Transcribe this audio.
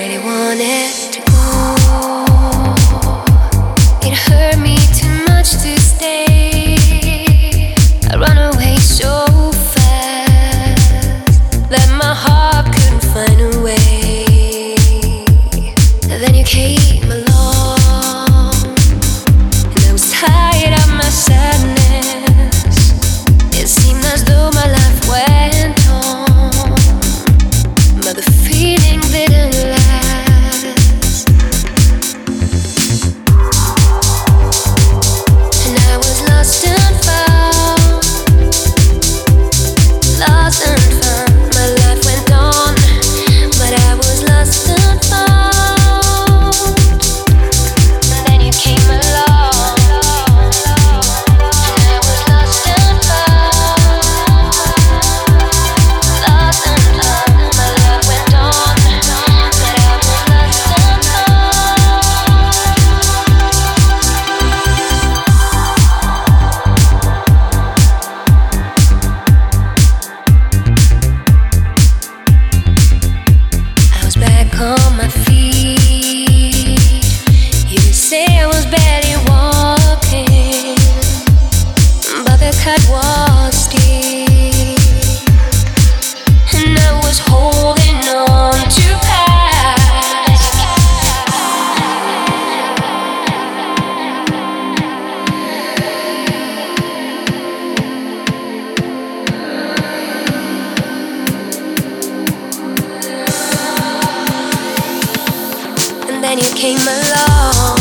really wanted to go. It hurt me too much to stay. I run away so fast that my heart couldn't find a way. And then you came along, and I was tired of my sadness. It seemed as though my life went on, but the feeling didn't last. And I was lost and found, lost and found. My life went on, but I was lost and found. And then you came along, and I was lost and found, lost and found. My life went on, but I was lost and I was back on my feet. You could say I was barely walking, but the cut was deep, and I was holding on to past. And then you came along,